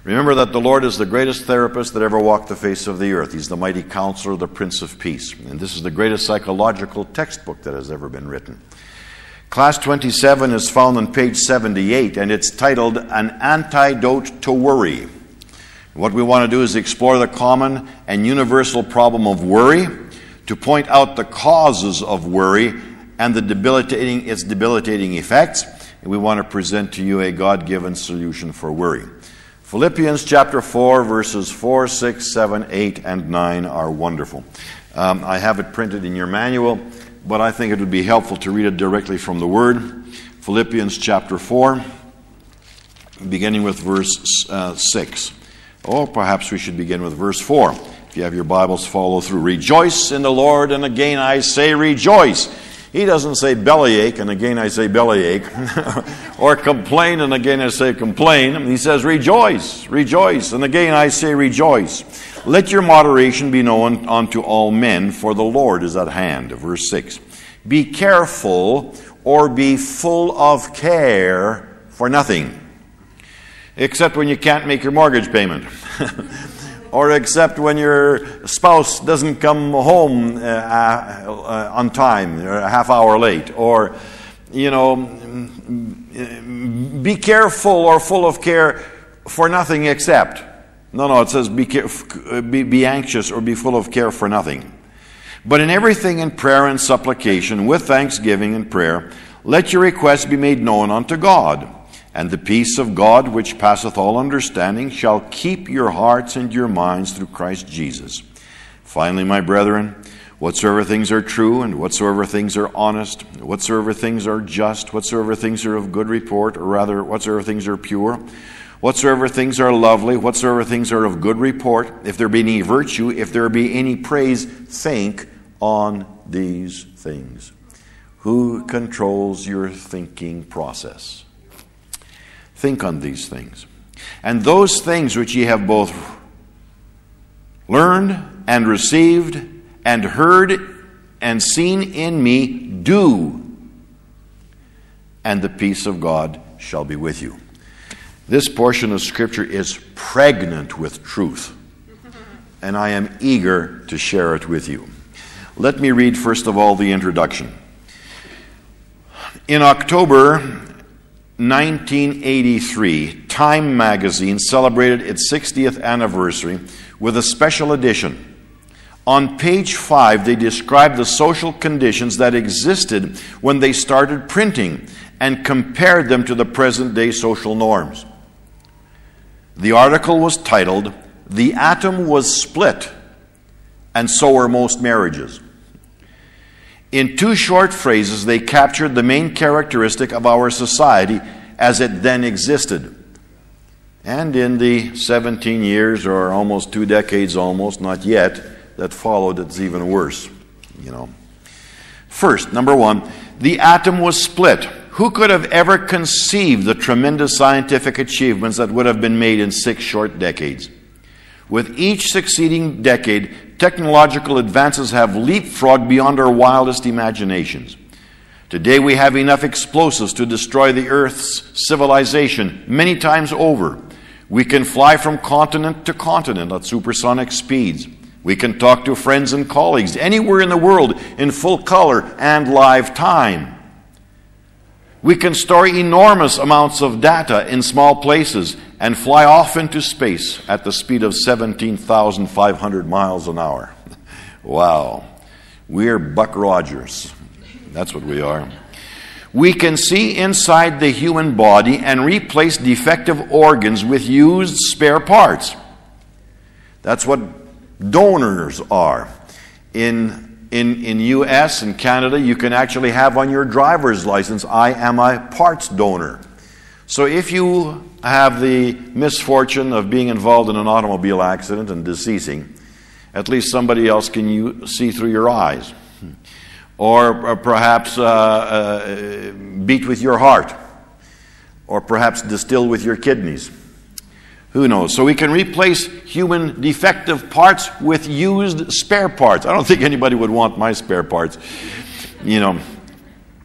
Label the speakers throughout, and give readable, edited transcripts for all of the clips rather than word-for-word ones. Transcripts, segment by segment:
Speaker 1: Remember that the Lord is the greatest therapist that ever walked the face of the earth. He's the mighty counselor, the Prince of Peace. And this is the greatest psychological textbook that has ever been written. Class 27 is found on page 78, and it's titled An Antidote to Worry. What we want to do is explore the common and universal problem of worry, to point out the causes of worry and its debilitating effects. And we want to present to you a God-given solution for worry. Philippians chapter 4, verses 4, 6, 7, 8, and 9 are wonderful. I have it printed in your manual, but I think it would be helpful to read it directly from the Word. Philippians chapter 4, beginning with verse 6. Or perhaps we should begin with verse 4. If you have your Bibles, follow through. Rejoice in the Lord, and again I say rejoice. He doesn't say bellyache, and again I say bellyache. Or complain, and again I say complain. He says rejoice, rejoice, and again I say rejoice. Let your moderation be known unto all men, for the Lord is at hand. Verse 6. Be careful, or be full of care for nothing, except when you can't make your mortgage payment. Or except when your spouse doesn't come home on time, or a half hour late. Or, be careful or full of care for nothing except. No, it says be anxious or be full of care for nothing. But in everything in prayer and supplication, with thanksgiving and prayer, let your requests be made known unto God. And the peace of God, which passeth all understanding, shall keep your hearts and your minds through Christ Jesus. Finally, my brethren, whatsoever things are true, and whatsoever things are honest, whatsoever things are just, whatsoever things are of good report, or rather, whatsoever things are pure, whatsoever things are lovely, whatsoever things are of good report, if there be any virtue, if there be any praise, think on these things. Who controls your thinking process? Think on these things. And those things which ye have both learned and received and heard and seen in me, do, and the peace of God shall be with you. This portion of Scripture is pregnant with truth, and I am eager to share it with you. Let me read first of all the introduction. In October 1983, Time magazine celebrated its 60th anniversary with a special edition. On page 5, they described the social conditions that existed when they started printing and compared them to the present-day social norms. The article was titled, "The Atom Was Split, and So Were Most Marriages." In 2 short phrases, they captured the main characteristic of our society as it then existed. And in the 17 years, or almost 2 decades almost, not yet, that followed, it's even worse, First, number 1, the atom was split. Who could have ever conceived the tremendous scientific achievements that would have been made in 6 short decades? With each succeeding decade, technological advances have leapfrogged beyond our wildest imaginations. Today we have enough explosives to destroy the Earth's civilization many times over. We can fly from continent to continent at supersonic speeds. We can talk to friends and colleagues anywhere in the world in full color and live time. We can store enormous amounts of data in small places and fly off into space at the speed of 17,500 miles an hour. Wow. We're Buck Rogers. That's what we are. We can see inside the human body and replace defective organs with used spare parts. That's what donors are. In U.S. and Canada, you can actually have on your driver's license, I am a parts donor. So if you have the misfortune of being involved in an automobile accident and deceasing, at least somebody else can see through your eyes. Or perhaps beat with your heart. Or perhaps distill with your kidneys. Who knows? So we can replace human defective parts with used spare parts. I don't think anybody would want my spare parts.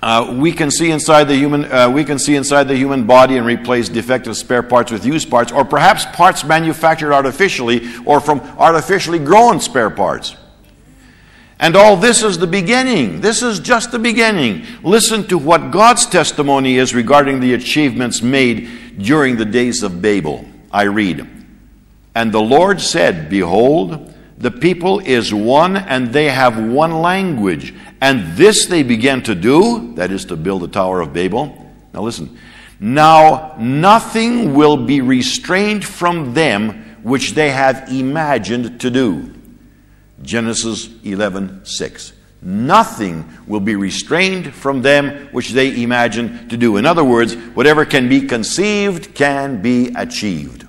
Speaker 1: We can see inside the human body and replace defective spare parts with used parts, or perhaps parts manufactured artificially or from artificially grown spare parts. And all this is the beginning. This is just the beginning. Listen to what God's testimony is regarding the achievements made during the days of Babel. I read, "And the Lord said, Behold, the people is one, and they have one language. And this they began to do," that is to build the Tower of Babel. Now listen. "Now nothing will be restrained from them which they have imagined to do." Genesis 11:6. Nothing will be restrained from them which they imagine to do. In other words, whatever can be conceived can be achieved.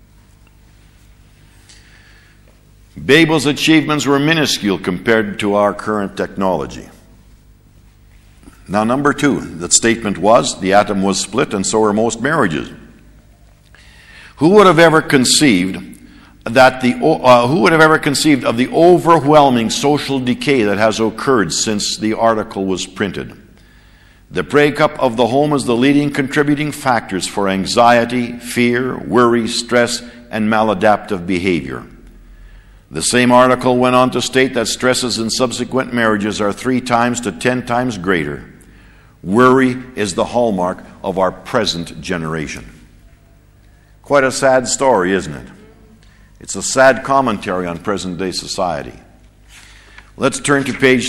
Speaker 1: Babel's achievements were minuscule compared to our current technology. Now, number two, the statement was, the atom was split, and so are most marriages. Who would have ever conceived of the overwhelming social decay that has occurred since the article was printed? The breakup of the home is the leading contributing factors for anxiety, fear, worry, stress, and maladaptive behavior. The same article went on to state that stresses in subsequent marriages are 3 times to 10 times greater. Worry is the hallmark of our present generation. Quite a sad story, isn't it? It's a sad commentary on present-day society. Let's turn to page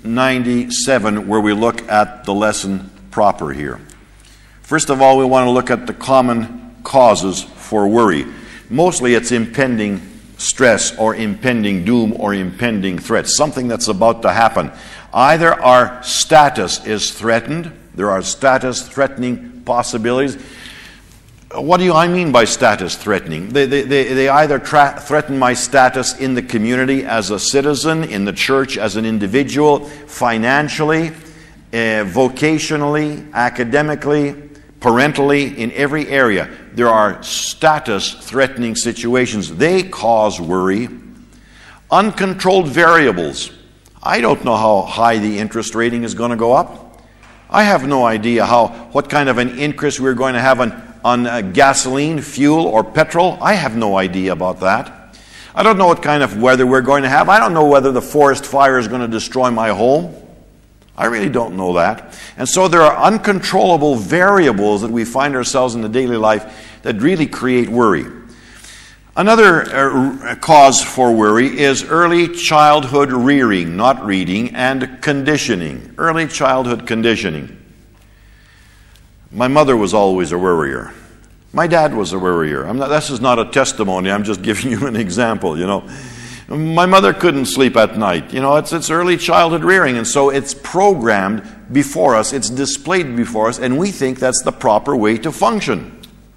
Speaker 1: 97, where we look at the lesson proper here. First of all, we want to look at the common causes for worry. Mostly it's impending stress or impending doom or impending threat, something that's about to happen. Either our status is threatened, there are status-threatening possibilities. What do I mean by status threatening? They either threaten my status in the community as a citizen, in the church as an individual, financially, vocationally, academically, parentally, in every area. There are status-threatening situations. They cause worry. Uncontrolled variables. I don't know how high the interest rating is going to go up. I have no idea what kind of an increase we're going to have on gasoline, fuel, or petrol. I have no idea about that. I don't know what kind of weather we're going to have. I don't know whether the forest fire is going to destroy my home. I really don't know that. And so there are uncontrollable variables that we find ourselves in the daily life that really create worry. Another cause for worry is early childhood rearing, not reading, and conditioning. Early childhood conditioning. My mother was always a worrier. My dad was a worrier. This is not a testimony. I'm just giving you an example, My mother couldn't sleep at night. It's early childhood rearing, and so it's programmed before us, it's displayed before us, and we think that's the proper way to function.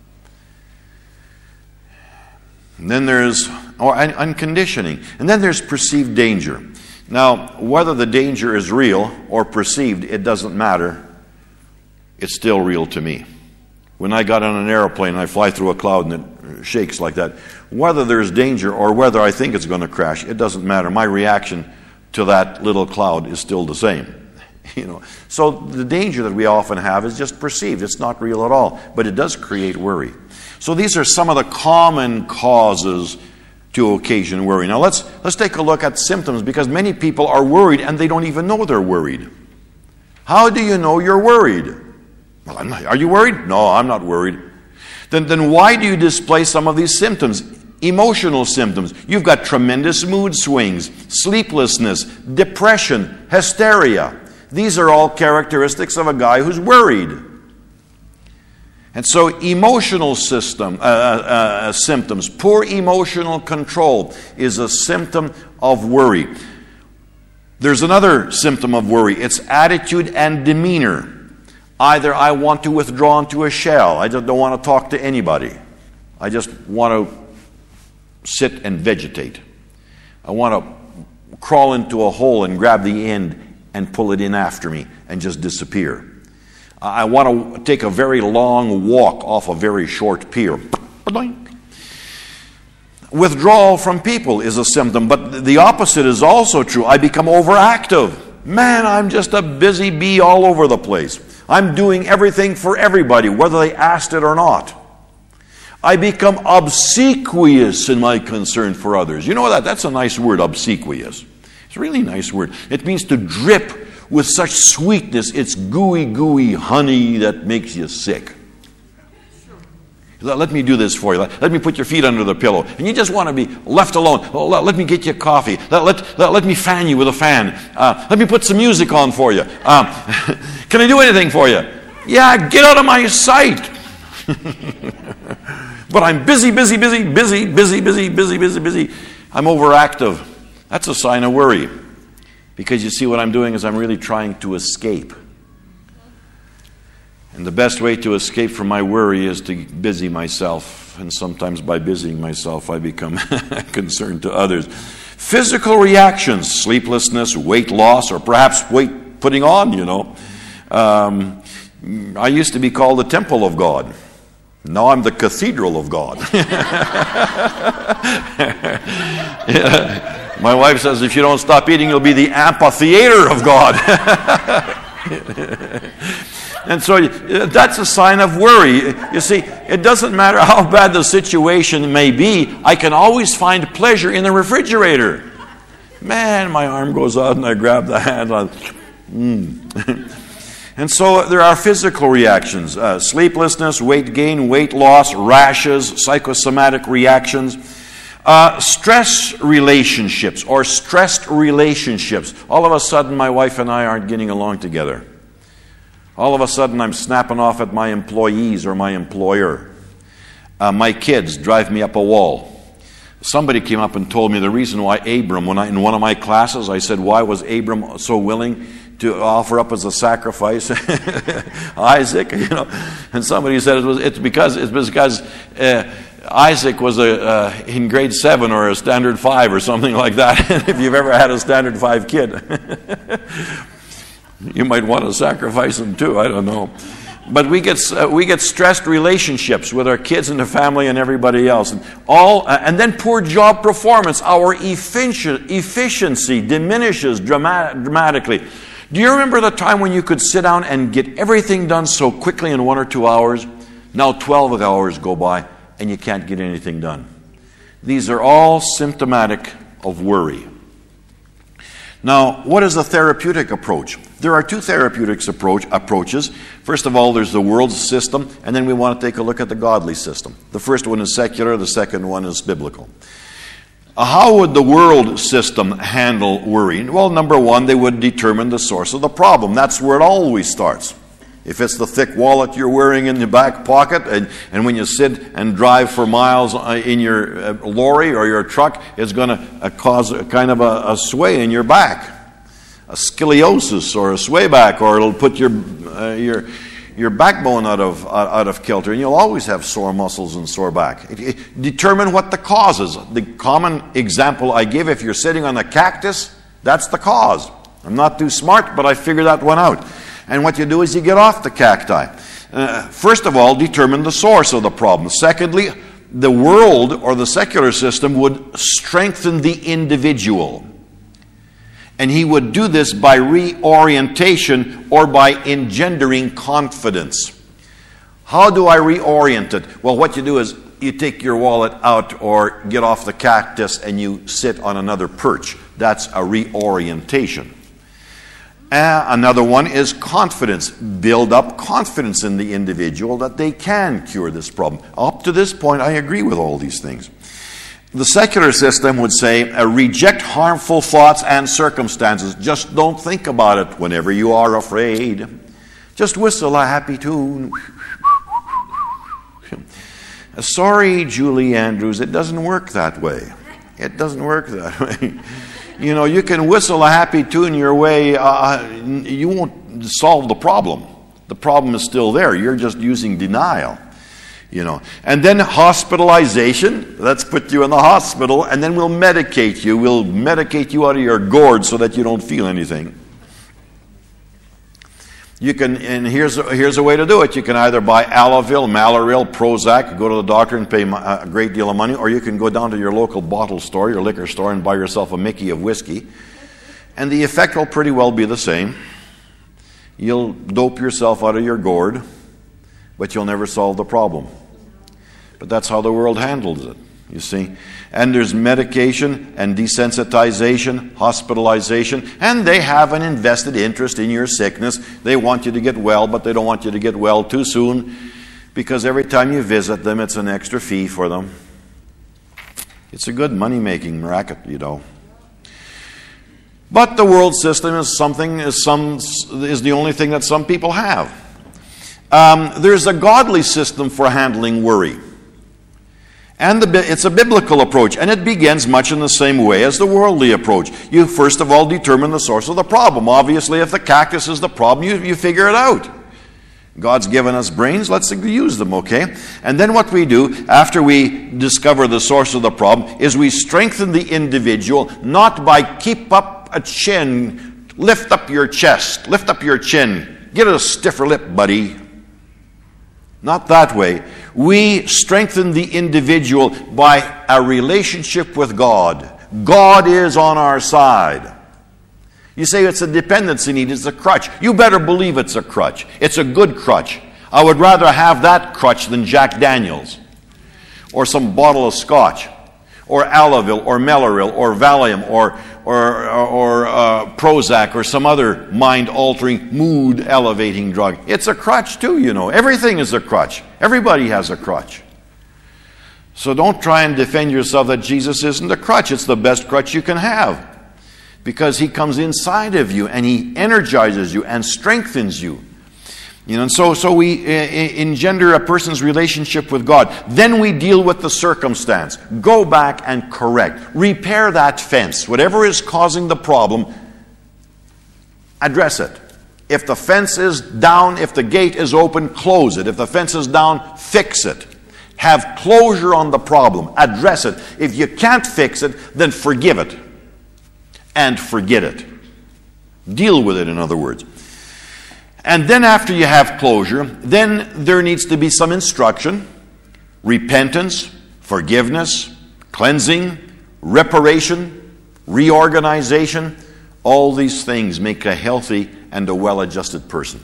Speaker 1: And then there's unconditioning. And then there's perceived danger. Now, whether the danger is real or perceived, it doesn't matter. It's still real to me. When I got on an airplane and I fly through a cloud and it shakes like that, whether there's danger or whether I think it's going to crash, it doesn't matter. My reaction to that little cloud is still the same. So the danger that we often have is just perceived. It's not real at all, but it does create worry. So these are some of the common causes to occasion worry. Now let's take a look at symptoms, because many people are worried and they don't even know they're worried. How do you know you're worried? Well, I'm not. Are you worried? No, I'm not worried. Then why do you display some of these symptoms? Emotional symptoms. You've got tremendous mood swings, sleeplessness, depression, hysteria. These are all characteristics of a guy who's worried. And so emotional symptoms, poor emotional control is a symptom of worry. There's another symptom of worry. It's attitude and demeanor. Either I want to withdraw into a shell. I just don't want to talk to anybody. I just want to sit and vegetate. I want to crawl into a hole and grab the end and pull it in after me and just disappear. I want to take a very long walk off a very short pier. Withdrawal from people is a symptom, but the opposite is also true. I become overactive. Man, I'm just a busy bee all over the place. I'm doing everything for everybody, whether they asked it or not. I become obsequious in my concern for others. You know that's a nice word, obsequious. It's a really nice word. It means to drip with such sweetness. It's gooey, gooey honey that makes you sick. Let me do this for you. Let me put your feet under the pillow. And you just want to be left alone. Oh, let me get you coffee. Let me fan you with a fan. Let me put some music on for you. Can I do anything for you? Yeah, get out of my sight. But I'm busy. I'm overactive. That's a sign of worry. Because you see, what I'm doing is I'm really trying to escape. And the best way to escape from my worry is to busy myself. And sometimes by busying myself, I become concerned to others. Physical reactions, sleeplessness, weight loss, or perhaps weight putting on, I used to be called the temple of God. Now I'm the cathedral of God. My wife says if you don't stop eating, you'll be the amphitheater of God. And so that's a sign of worry. You see, it doesn't matter how bad the situation may be, I can always find pleasure in the refrigerator. Man, my arm goes out and I grab the handle. And so there are physical reactions, sleeplessness, weight gain, weight loss, rashes, psychosomatic reactions, stress relationships or stressed relationships. All of a sudden, my wife and I aren't getting along together. All of a sudden, I'm snapping off at my employees or my employer. My kids drive me up a wall. Somebody came up and told me the reason why Abram, in one of my classes, I said, why was Abram so willing to offer up as a sacrifice Isaac? And somebody said it's because Isaac was in grade 7 or a standard 5 or something like that. If you've ever had a standard 5 kid. You might want to sacrifice them too. I don't know, but we get stressed relationships with our kids and the family and everybody else, and then poor job performance. Our efficiency diminishes dramatically. Do you remember the time when you could sit down and get everything done so quickly in 1 or 2 hours? Now 12 hours go by and you can't get anything done. These are all symptomatic of worry. Now, what is a therapeutic approach? There are 2 therapeutic approaches. First of all, there's the world system, and then we want to take a look at the godly system. The first one is secular, the second one is biblical. How would the world system handle worry? Well, number one, they would determine the source of the problem. That's where it always starts. If it's the thick wallet you're wearing in your back pocket, and when you sit and drive for miles in your lorry or your truck, it's going to cause a kind of a sway in your back, a scoliosis or a swayback, or it'll put your backbone out of kilter, and you'll always have sore muscles and sore back. Determine what the cause is. The common example I give: if you're sitting on a cactus, that's the cause. I'm not too smart, but I figured that one out. And what you do is you get off the cacti. First of all, determine the source of the problem. Secondly, the world or the secular system would strengthen the individual. And he would do this by reorientation or by engendering confidence. How do I reorient it? Well, what you do is you take your wallet out or get off the cactus and you sit on another perch. That's a reorientation. Another one is confidence. Build up confidence in the individual that they can cure this problem. Up to this point, I agree with all these things. The secular system would say, reject harmful thoughts and circumstances. Just don't think about it whenever you are afraid. Just whistle a happy tune. Sorry, Julie Andrews, it doesn't work that way. It doesn't work that way. You can whistle a happy tune your way. You won't solve the problem. The problem is still there. You're just using denial. And then hospitalization. Let's put you in the hospital, and then we'll medicate you. We'll medicate you out of your gourd so that you don't feel anything. You can, and here's a way to do it. You can either buy Alavil, Maloril, Prozac, go to the doctor and pay a great deal of money, or you can go down to your local bottle store, your liquor store, and buy yourself a Mickey of whiskey. And the effect will pretty well be the same. You'll dope yourself out of your gourd, but you'll never solve the problem. But that's how the world handles it, you see. And there's medication and desensitization, hospitalization, and they have an invested interest in your sickness. They want you to get well, but they don't want you to get well too soon, because every time you visit them, it's an extra fee for them. It's a good money-making racket, you know. But the world system is the only thing that some people have. There's a godly system for handling worry. And it's a biblical approach, and it begins much in the same way as the worldly approach. You first of all determine the source of the problem. Obviously, if the cactus is the problem, you figure it out. God's given us brains, let's use them, okay? And then what we do, after we discover the source of the problem, is we strengthen the individual, not by keep up a chin, lift up your chest, lift up your chin, get a stiffer lip, buddy. Not that way. We strengthen the individual by a relationship with God. God is on our side. You say it's a dependency need, it's a crutch. You better believe it's a crutch. It's a good crutch. I would rather have that crutch than Jack Daniels, or some bottle of scotch, or Alavil, or Mellaril, or Valium, or Prozac, or some other mind-altering, mood-elevating drug. It's a crutch too, you know. Everything is a crutch. Everybody has a crutch. So don't try and defend yourself that Jesus isn't a crutch. It's the best crutch you can have, because he comes inside of you and he energizes you and strengthens you. You know, and so we engender a person's relationship with God. Then we deal with the circumstance. Go back and correct. Repair that fence. Whatever is causing the problem, address it. If the fence is down, if the gate is open, close it. If the fence is down, fix it. Have closure on the problem. Address it. If you can't fix it, then forgive it. And forget it. Deal with it, in other words. And then after you have closure, then there needs to be some instruction, repentance, forgiveness, cleansing, reparation, reorganization. All these things make a healthy and a well-adjusted person.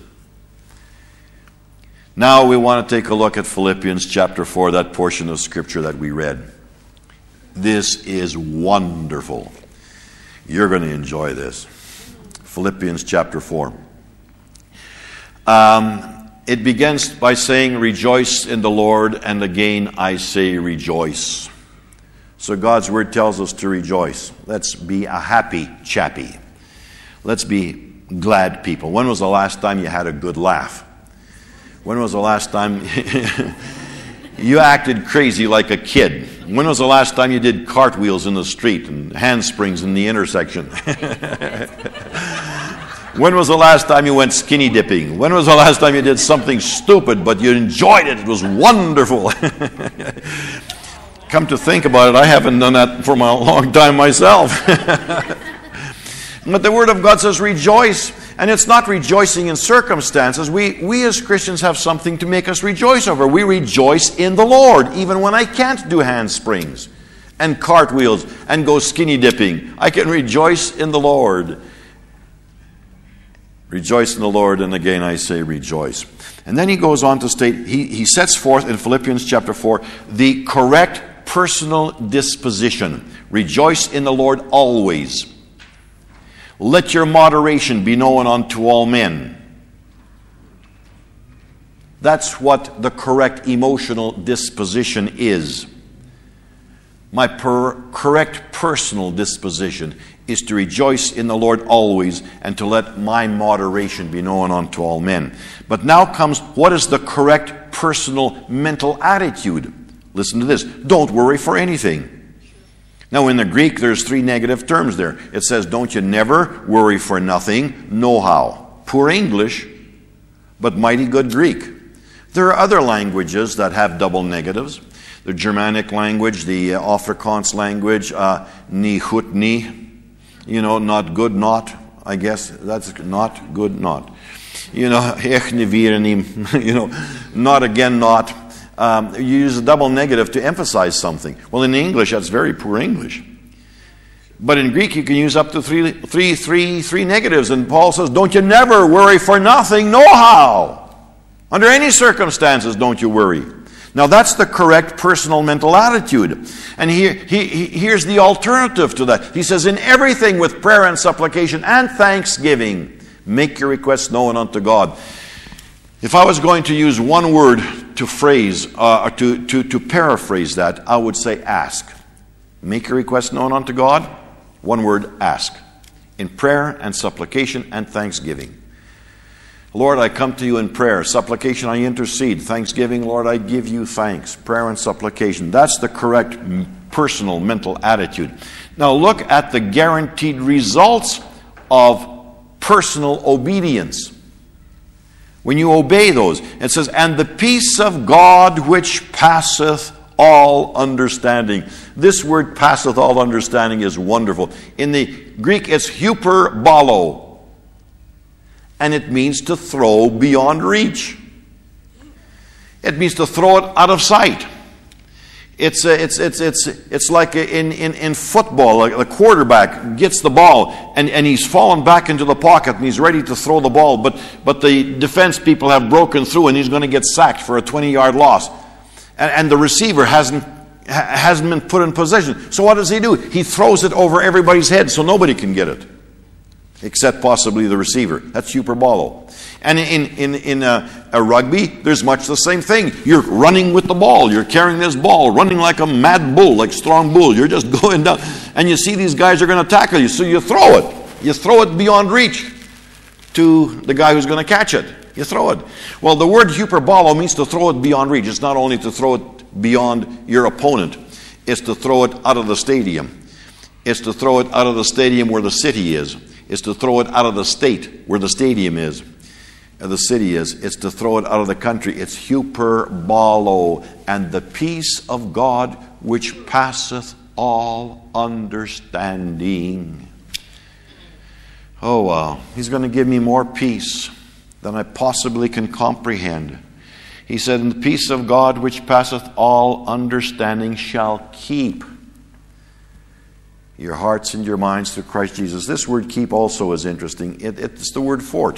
Speaker 1: Now we want to take a look at Philippians chapter 4, that portion of Scripture that we read. This is wonderful. You're going to enjoy this. Philippians chapter 4. It begins by saying, rejoice in the Lord, and again I say rejoice. So God's Word tells us to rejoice. Let's be a happy chappy. Let's be glad people. When was the last time you had a good laugh? When was the last time you acted crazy like a kid? When was the last time you did cartwheels in the street and handsprings in the intersection? When was the last time you went skinny dipping? When was the last time you did something stupid but you enjoyed it? It was wonderful. Come to think about it, I haven't done that for a long time myself. But the Word of God says rejoice, and it's not rejoicing in circumstances. We as Christians have something to make us rejoice over. We rejoice in the Lord, even when I can't do handsprings and cartwheels and go skinny dipping. I can rejoice in the Lord. Rejoice in the Lord, and again I say rejoice. And then he goes on to state, he sets forth in Philippians chapter 4 the correct personal disposition. Rejoice in the Lord always. Let your moderation be known unto all men. That's what the correct emotional disposition is. My correct personal disposition is to rejoice in the Lord always, and to let my moderation be known unto all men. But now comes, what is the correct personal mental attitude? Listen to this. Don't worry for anything. Now in the Greek, there's 3 negative terms there. It says, don't you never worry for nothing, no how. Poor English, but mighty good Greek. There are other languages that have double negatives. The Germanic language, the Afrikaans language, ni goed ni. You know, not good, not. I guess that's not good, not. You know, echt nie weer nie. You know, not again, not. You use a double negative to emphasize something. Well, in English, that's very poor English. But in Greek, you can use up to three negatives. And Paul says, don't you never worry for nothing, no how. Under any circumstances, don't you worry. Now, that's the correct personal mental attitude. And here's the alternative to that. He says, in everything with prayer and supplication and thanksgiving, make your requests known unto God. If I was going to use one word to phrase, or to paraphrase that, I would say ask. Make your requests known unto God. One word, ask. In prayer and supplication and thanksgiving. Lord, I come to you in prayer. Supplication, I intercede. Thanksgiving, Lord, I give you thanks. Prayer and supplication. That's the correct personal mental attitude. Now look at the guaranteed results of personal obedience. When you obey those, it says, and the peace of God which passeth all understanding. This word passeth all understanding is wonderful. In the Greek, it's hyperbolo. And it means to throw beyond reach. It means to throw it out of sight. It's like in football, the quarterback gets the ball and he's fallen back into the pocket and he's ready to throw the ball, but the defense people have broken through and he's going to get sacked for a 20-yard loss. And the receiver hasn't been put in position. So what does he do? He throws it over everybody's head so nobody can get it. Except possibly the receiver. That's hyperbolo. And in a rugby, there's much the same thing. You're running with the ball. You're carrying this ball, running like a mad bull, like strong bull. You're just going down. And you see these guys are going to tackle you, so you throw it. You throw it beyond reach to the guy who's going to catch it. You throw it. Well, the word hyperbolo means to throw it beyond reach. It's not only to throw it beyond your opponent. It's to throw it out of the stadium. It's to throw it out of the stadium where the city is. It's to throw it out of the state where the stadium is, or the city is. It's to throw it out of the country. It's hyperbolo. And the peace of God which passeth all understanding. Oh, wow. He's going to give me more peace than I possibly can comprehend. He said, and the peace of God which passeth all understanding shall keep your hearts and your minds through Christ Jesus. This word keep also is interesting. It's the word fort.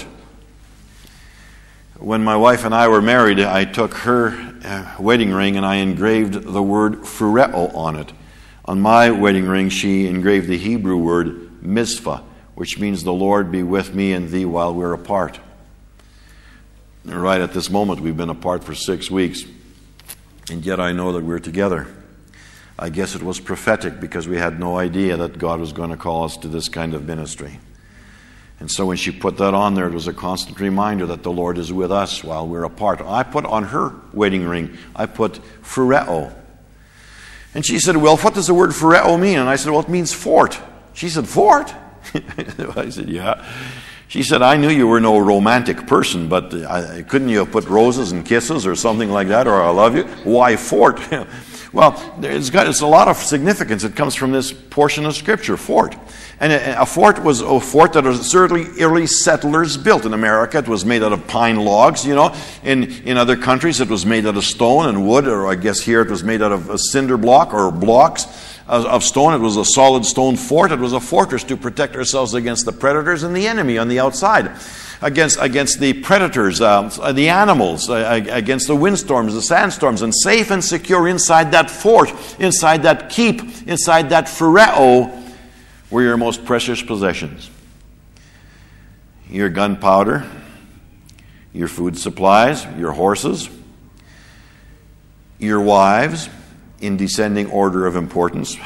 Speaker 1: When my wife and I were married, I took her wedding ring and I engraved the word phureo on it. On my wedding ring, she engraved the Hebrew word mizpah, which means the Lord be with me and thee while we're apart. And right at this moment, we've been apart for 6 weeks, and yet I know that we're together. I guess it was prophetic because we had no idea that God was going to call us to this kind of ministry. And so when she put that on there, it was a constant reminder that the Lord is with us while we're apart. I put on her wedding ring, I put phureo. And she said, well, what does the word phureo mean? And I said, well, it means fort. She said, fort? I said, yeah. She said, I knew you were no romantic person, but couldn't you have put roses and kisses or something like that, or I love you? Why fort? Well, it's a lot of significance. It comes from this portion of Scripture, fort. And a fort was a fort that was certainly early settlers built. In America, it was made out of pine logs, you know. In other countries, it was made out of stone and wood, or I guess here it was made out of a cinder block or blocks of stone. It was a solid stone fort. It was a fortress to protect ourselves against the predators and the enemy on the outside. Against the predators, the animals, against the windstorms, the sandstorms, and safe and secure inside that fort, inside that keep, inside that phureo, were your most precious possessions. Your gunpowder, your food supplies, your horses, your wives, in descending order of importance,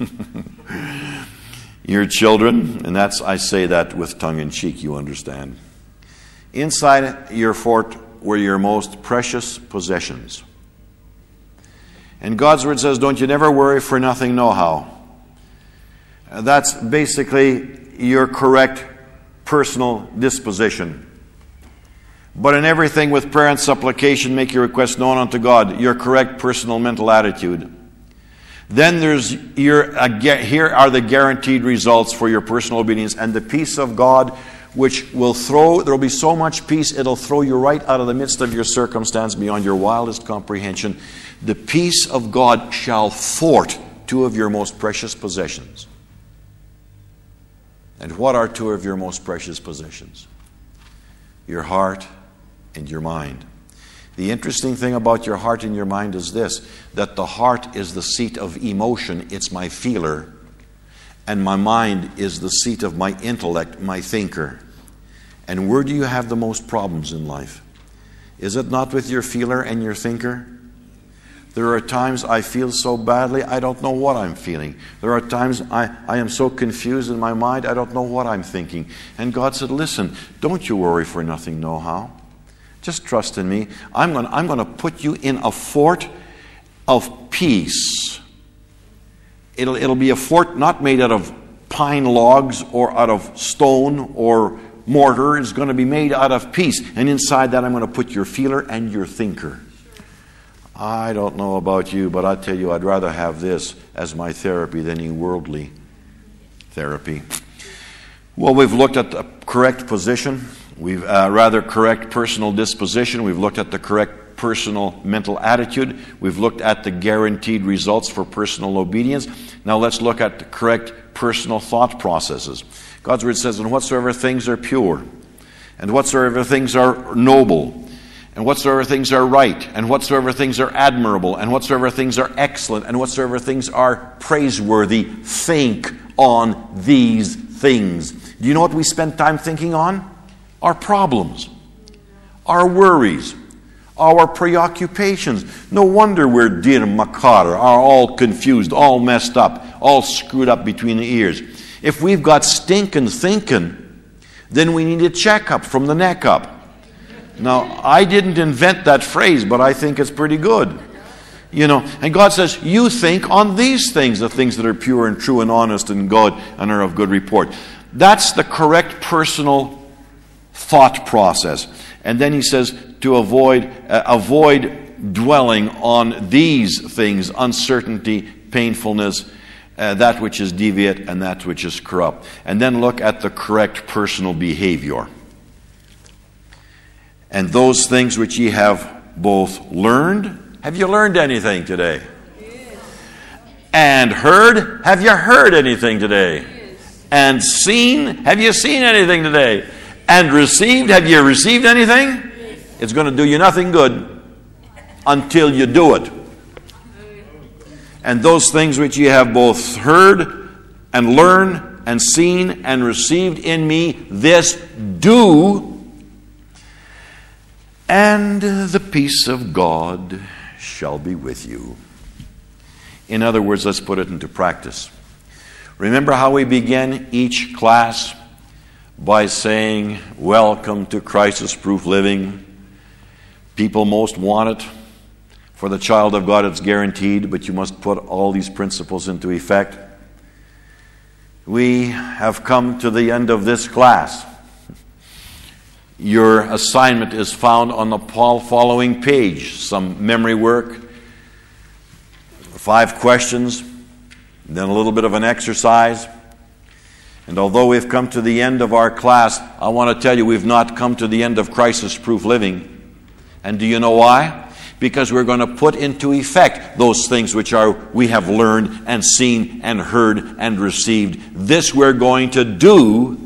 Speaker 1: your children, and I say that with tongue in cheek, you understand. Inside your fort were your most precious possessions. And God's word says, don't you never worry for nothing, no how. That's basically your correct personal disposition. But in everything with prayer and supplication, make your requests known unto God, your correct personal mental attitude. Then here are the guaranteed results for your personal obedience, and the peace of God which will there will be so much peace, it'll throw you right out of the midst of your circumstance beyond your wildest comprehension. The peace of God shall fort two of your most precious possessions. And what are two of your most precious possessions? Your heart and your mind. The interesting thing about your heart and your mind is this, that the heart is the seat of emotion, it's my feeler, and my mind is the seat of my intellect, my thinker. And where do you have the most problems in life? Is it not with your feeler and your thinker? There are times I feel so badly, I don't know what I'm feeling. There are times I am so confused in my mind, I don't know what I'm thinking. And God said, listen, don't you worry for nothing, nohow. Just trust in me. I'm going to put you in a fort of peace. It'll be a fort not made out of pine logs or out of stone or mortar. It's going to be made out of peace. And inside that I'm going to put your feeler and your thinker. I don't know about you, but I tell you, I'd rather have this as my therapy than any worldly therapy. Well, we've looked at the correct position. We've correct personal disposition. We've looked at the correct personal mental attitude. We've looked at the guaranteed results for personal obedience. Now let's look at the correct personal thought processes. God's Word says, and whatsoever things are pure, and whatsoever things are noble, and whatsoever things are right, and whatsoever things are admirable, and whatsoever things are excellent, and whatsoever things are praiseworthy, think on these things. Do you know what we spend time thinking on? Our problems, our worries, our preoccupations. No wonder we're dir makar, are all confused, all messed up, all screwed up between the ears. If we've got stinking thinking, then we need a checkup from the neck up. Now, I didn't invent that phrase, but I think it's pretty good. You know, and God says, you think on these things, the things that are pure and true and honest and good and are of good report. That's the correct personal thought process. And then he says to avoid dwelling on these things, uncertainty, painfulness, that which is deviate and that which is corrupt. And then look at the correct personal behavior. And those things which ye have both learned. Have you learned anything today? Yes. And heard. Have you heard anything today? Yes. And seen. Have you seen anything today? And received. Have you received anything? Yes. It's going to do you nothing good until you do it. And those things which ye have both heard and learned and seen and received in me, this do, and the peace of God shall be with you. In other words, let's put it into practice. Remember how we begin each class by saying, welcome to crisis-proof living. People most want it. For the child of God, it's guaranteed, but you must put all these principles into effect. We have come to the end of this class. Your assignment is found on the following page. Some memory work, 5 questions, then a little bit of an exercise. And although we've come to the end of our class, I want to tell you we've not come to the end of crisis-proof living. And do you know why? Because we're going to put into effect those things which we have learned and seen and heard and received. This we're going to do